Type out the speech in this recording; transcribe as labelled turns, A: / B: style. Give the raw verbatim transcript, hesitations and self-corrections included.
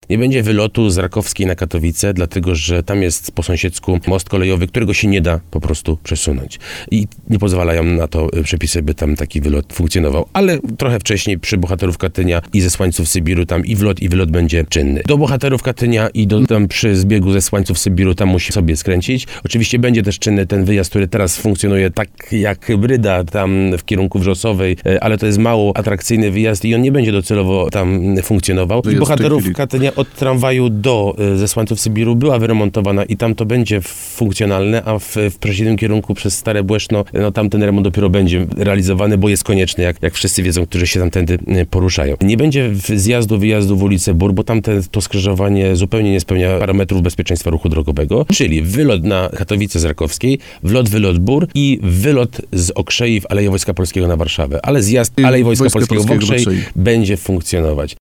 A: Nie będzie wylotu z Rakowskiej na Katowice, dlatego że tam jest po sąsiedzku most kolejowy, którego się nie da po prostu przesunąć. I nie pozwalają na to przepisy, by tam taki wylot funkcjonował. Ale trochę wcześniej przy bohaterów Katynia i Zesłańców Sybiru tam i wlot, i wylot będzie czynny. Do bohaterów Katynia i do tam przy zbiegu Zesłańców Sybiru tam musi sobie skręcić. Oczywiście będzie też czynny ten wyjazd, który teraz funkcjonuje tak jak hybryda tam w kierunku Wrzosowej, ale to jest mało atrakcyjny wyjazd i on nie będzie docelowo tam funkcjonował. I bohaterów Katynia od tramwaju do Zesłańców Sybiru była wyremontowana i tam to będzie funkcjonalne, a w, w przeciwnym kierunku przez Stare Błeszno, no tam ten remont dopiero będzie realizowany, bo jest konieczny, jak, jak wszyscy wiedzą, którzy się tamtędy poruszają. Nie będzie zjazdu, wyjazdu w ulicę Bór, bo tam te, to skrzyżowanie zupełnie nie spełnia parametrów bezpieczeństwa ruchu drogowego, czyli wylot na Katowice z Rakowskiej, wlot, wylot Bór i wylot z Okrzei w Aleje Wojska Polskiego na Warszawę. Ale zjazd Alei Wojska, Wojska Polskiego, Polskiego w Okrzei będzie funkcjonować.